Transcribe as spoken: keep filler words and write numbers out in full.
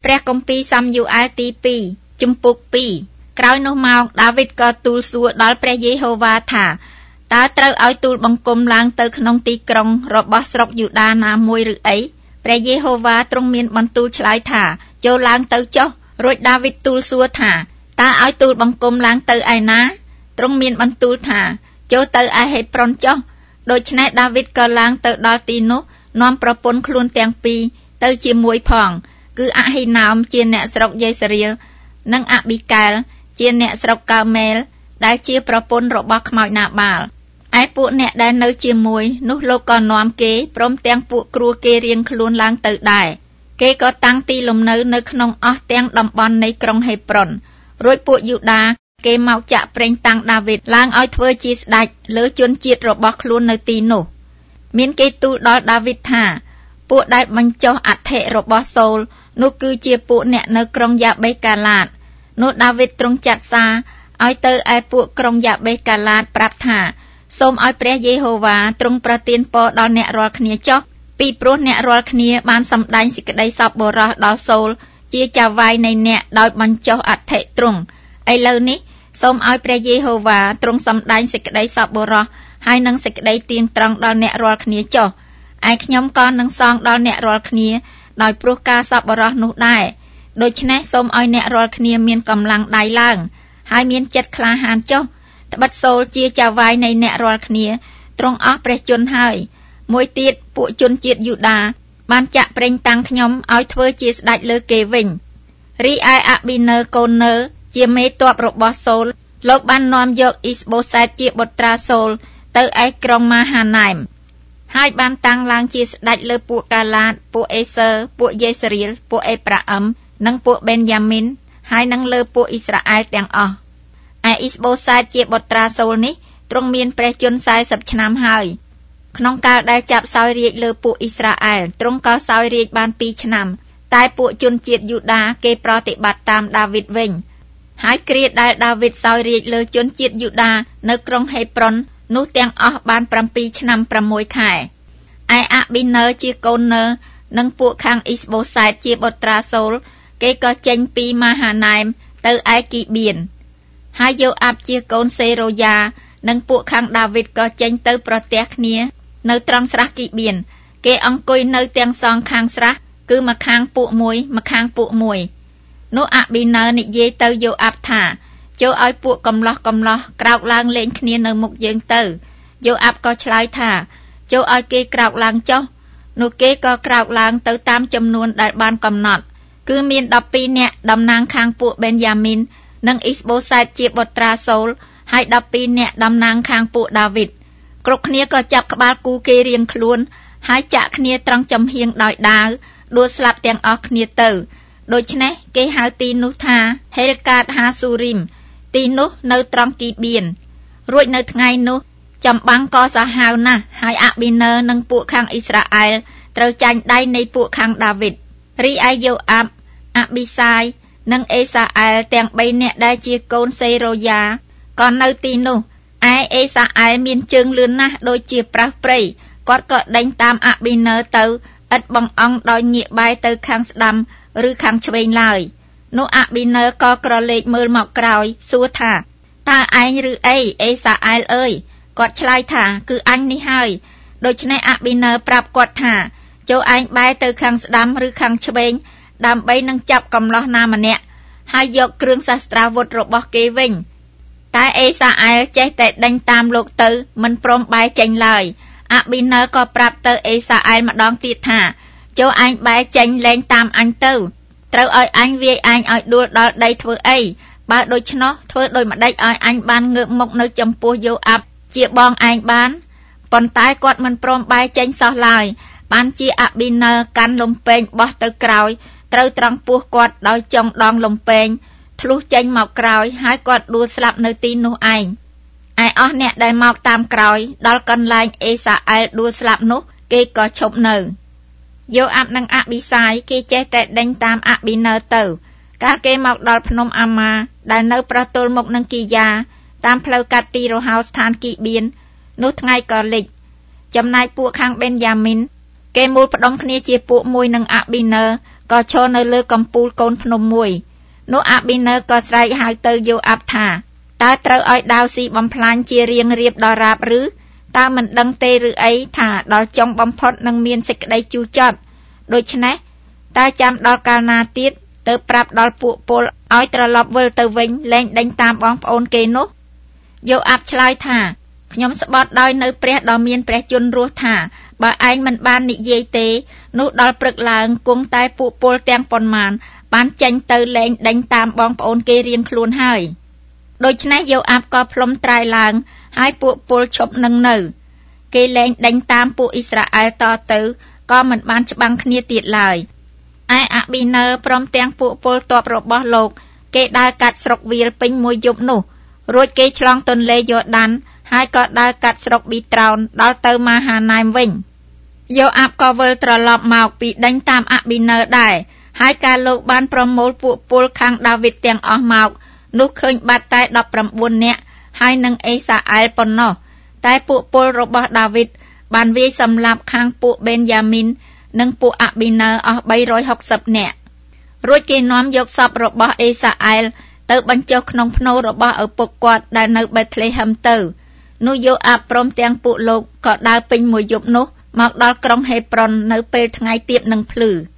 ព្រះគម្ពីរសាមយូអែលទីពីរជំពូកពីរក្រោយនោះមកដាវីតក៏ទូលសួរដល់ព្រះយេហូវ៉ាថាតើត្រូវឲ្យទូលបង្គំឡើងទៅក្នុងទីក្រុងរបស់ស្រុកយូដាណាមួយឬអីព្រះយេហូវ៉ាទ្រង់មានបន្ទូលឆ្លើយថាចូលឡើងទៅចុះរួចដាវីតទូលសួរថាតើឲ្យទូលបង្គំឡើងទៅឯណាទ្រង់មានបន្ទូលថាចូលទៅឯហេប្រុនចុះដូច្នេះដាវីតក៏ឡើងទៅដល់ទីនោះនាំប្រពន្ធខ្លួនទាំងពីរទៅជាមួយផងគឺអហ៊ីណោមជាអ្នកស្រុកយេសេរៀលនិងអាប៊ីកែលជាអ្នកស្រុកកាមែលដែលជាប្រពន្ធរបស់ខ្មោចណាបាលឯពួកអ្នកដែលនៅជាមួយនោះលោកក៏នាំគេព្រមទាំងពួកគ្រួគេរៀងខ្លួនឡើងទៅដែរគេក៏តាំងទីលំនៅនៅក្នុងអស់ទាំងតំបន់នៃក្រុងហេប្រុនរួចពួកយូដាគេមកចាក់ប្រេងតាំងដាវីតឡើងឲ្យធ្វើជាស្ដេចលើជនជាតិរបស់ខ្លួននៅទីនោះមានគេទូលដល់ដាវីតថាពួកដែលបញ្ចុះអធិរបស់សូលនោះគឺជាពួកអ្នកនៅក្រុងយ៉ាបេកាឡាតនោះដាវីតទ្រង់ចាត់សារឲ្យទៅឯពួកក្រុងយ៉ាបេកាឡាតប្រាប់ថាសូមឲ្យព្រះយេហូវ៉ាទ្រង់ប្រទានពរដល់អ្នករាល់គ្នាចុះពីព្រោះអ្នករាល់គ្នាបានសម្ដែងសេចក្តីសប្បុរសដល់សូលជាចាវាយនៃអ្នកដោយបញ្ចុះអធិទ្រង់ឥឡូវនេះសូមឲ្យព្រះយេហូវ៉ាទ្រង់សម្ដែងសេចក្តីសប្បុរសហើយនឹងសេចក្តីទៀងត្រង់ដល់អ្នករាល់គ្នាចុះឯខ្ញុំក៏នឹងសងដល់អ្នករាល់គ្នាដោយព្រោះការសប្បុរសនោះដែរដូច្នេះសូមឲ្យអ្នករាល់គ្នាមានកម្លាំងដៃឡើងហើយមានចិត្តក្លាហានចុះត្បិតសូលជាចាវាយនៃអ្នករាល់គ្នាទ្រង់អស់ព្រះជន្មហើយមួយទៀតពួកជនជាតិយូដាបានចាក់ប្រេងតាំងខ្ញុំឲ្យធ្វើជាស្ដេចលើគេវិញរីឯអាប៊ីនឺកូននឺជាមេទ័ពរបស់សូលលោកបាននាំយកអ៊ីស្បូសែតជាបុត្រាសូលទៅឯក្រុងម៉ាហាណែមហើយបានតាំងឡើងជាស្ដេចលើពួកកាឡាតពួកអេសឺពួកយេសេរៀលពួកអេប្រាអឹមនិងពួកបេនយ៉ាមីនហើយនឹងលើពួកអ៊ីស្រាអែលទាំងអស់ឯអ៊ីស្បូសែតជាបុត្រាសូលនេះទ្រង់មានព្រះជន្មสี่สิบឆ្នាំហើយក្នុងកាលដែលចាប់សោយរាជលើពួកអ៊ីស្រាអែលទ្រង់ក៏សោយរាជបានពីរឆ្នាំតែពួកជនជាតិយូដាគេប្រតិបត្តិតាមដាវីតវិញហើយគ្រាដែលដាវីតសោយរាជលើជនជាតិយូដានៅក្រុងហេប្រុននោះទាំងអស់បាន7ឆ្នាំ6ខែឯអាប៊ីនឺជាកូននឺនិងពួកខាងអ៊ីស្បូសែតជាបុត្រាសូលគេក៏ចេញពីម៉ាហាណែមទៅឯគីបៀនហើយយូអាប់ជាកូនសេរូយ៉ានិងពួកខាងដាវីតក៏ចេញទៅប្រទះគ្នានៅត្រង់ស្រះគីបៀនគេអង្គុយនៅទាំងសងខាងស្រះគឺម្ខាងពួកមួយម្ខាងពួកមួយនោះអាប៊ីនឺនិយាយទៅយូអាប់ថាចូលឲ្យពួកកំឡោះកំឡោះក្រោកឡើងលេងគ្នានៅមុខយើងទៅយូអាប់ក៏ឆ្លើយថាចូលឲ្យគេក្រោកឡើងចុះនោះគេក៏ក្រោកឡើងទៅតាមចំនួនដែលបានកំណត់គឺមាន12នាក់តំណាងខាងពួកបេនយ៉ាមីននិងអ៊ីស្បូសែតជាបុត្រាសូលហើយ12នាក់តំណាងខាងពួកដាវីតគ្រប់គ្នាក៏ចាប់ក្បាលគូគេរៀងខ្លួនហើយចាក់គ្នាត្រង់ចំហៀងដោយដាវដួលស្លាប់ទាំងអស់គ្នាទៅដូច្នេះគេហៅទីនោះថាហេលកាតហាស៊ូរីមទីនោះនៅត្រង់គីបៀនរួចនៅថ្ងៃនោះចម្បាំងក៏សាហាវណាស់ហើយអាប៊ីនឺនិងពួកខាងអ៊ីស្រាអែលត្រូវចាញ់ដៃនៃពួកខាងដាវីតរីឯយូអាប់អាប៊ីសាយនិងអេសាអែលទាំង3នាក់ដែលជាកូនសេរូយ៉ាក៏នៅទីនោះឯអេសាអែលមានជើងលឿនណាស់ដូចជាប្រះព្រៃគាត់ក៏ដេញតាមអាប៊ីនឺទៅឥតបង្អង់ដោយងាកបែរទៅខាងស្ដាំឬខាងឆ្វេងឡើយនោះអាប៊ីនឺក៏ក្រឡេកមើលមកក្រោយសួរថាតើឯងឬអីអេសាអែលអើយគាត់ឆ្លើយថាគឺអញនេះហើយដូច្នេះអាប៊ីនឺប្រាប់គាត់ថាចូលឯងបែរទៅខាងស្ដាំឬខាងឆ្វេងដើម្បីនឹងចាប់កំឡោះណាម្នាក់ហើយយកគ្រឿងសាស្ត្រាវុធរបស់គេវិញតែអេសាអែលចេះតែដេញតាមលោកទៅមិនព្រមបែរចេញឡើយអាប៊ីនឺក៏ប្រាប់ទៅអេសាអែលម្ដងទៀតថាចូលឯងបែរចេញលែងតាមអញទៅត្រូវឲ្យអញវាយអញឲ្យដួលដល់ដីធ្វើអីបើដូច្នោះធ្វើដូចម្ដេចឲ្យអញបានងើបមុខនៅចំពោះយូអាប់ជាបងឯងបានប៉ុន្តែគាត់មិនព្រមបែរចេញសោះឡើយបានជាអាប៊ីនឺកាន់លំពេងបោះទៅក្រោយត្រូវត្រង់ពោះគាត់ដោយចុងដងលំពេងធ្លុះចេញមកក្រោយហើយគាត់ដួលស្លាប់នៅទីនោះឯងឯអស់អ្នកដែលមកតាមក្រោយដល់កន្លែងអេសាអែលដួលស្លាប់នោះគេក៏ឈប់នៅយូអាប់និងអាប៊ីសាយគេចេះតែដេញតាមអាប៊ីនឺទៅកាលគេមកដល់ភ្នំអាម៉ាដែលនៅប្រទល់មុខនឹងគីយ៉ាតាមផ្លូវកាត់ទីរហោស្ថានគីបៀននោះថ្ងៃក៏លិចចំណែកពួកខាងបេនយ៉ាមីនគេមូលផ្ដុំគ្នាជាពួកមួយនឹងអាប៊ីនឺក៏ឈរនៅលើកំពូលកូនភ្នំមួយនោះអាប៊ីណឺក៏ស្រែកហៅទៅយូអាប់ថាតើត្រូវឲ្យដាវស៊ីបំផ្លាញជារៀងរៀបដល់រាបឬតើមិនដឹងទេឬអីថាដល់ចុងបំផុតនឹងមានសេចក្តីជូរចត់ដូច្នេះតើចាំដល់កាលណាទៀតទៅប្រាប់ដល់ពួកពលឲ្យត្រឡប់វិលទៅវិញលែងដេញតាមបងប្អូនគេនោះយូអាប់ឆ្លើយថាខ្ញុំស្បត់ដោយនៅព្រះដ៏មានព្រះជន្មរស់ថាបើឯងមិនបាននិយាយទេនោះដល់ព្រឹកឡើងគង់តែពួកពលទាំងប៉ុន្មានបានចេញទៅលែងដេញតាមបងប្អូនគេរៀងខ្លួនហើយដូច្នេះយូអាប់ក៏ផ្លុំត្រែឡើងហើយពួកពលឈប់នឹងនៅគេលែងដេញតាមពួកអ៊ីស្រាអែលតទៅក៏មិនបានច្បាំងគ្នាទៀតឡើយឯអាប៊ីណឺព្រមទាំងពួកពលទ័ពរបស់លោកគេដើរកាត់ស្រុកវាលពេញមួយយប់នោះរួចគេឆ្លងទន្លេយ៉ូដានហើយក៏ដើរកាត់ស្រុកប៊ីត្រោនដល់ទៅម៉ាហាណែមវិញយូអាប់ក៏វិលត្រឡប់មកពីដេញតាមអាប៊ីណឺដែរហើយការលោកបានប្រមូលពួកពលខាងដាវីតទាំងអស់មកនោះឃើញបាត់តែដប់ប្រាំបួននាក់ហើយនឹងអេសាអែលប៉ុណ្ណោះតែពួកពលរបស់ដាវីតបានវាយសម្លាប់ខាងពួកបេនយ៉ាមីននិងពួកអាប៊ីណឺអស់បីរយហុកសិបនាក់រួចគេនាំយកសពរបស់អេសាអែលទៅបញ្ចុះក្នុងភ្នូររបស់ឪពុកគាត់ដែលនៅបេតលេហឹមទៅនោះយូអាប់ព្រមទាំងពួកលោកក៏ដើរពេញមួយយប់នោះមកដល់ក្រុងហេប្រុននៅពេលថ្ងៃទៀបនឹងភ្លឺ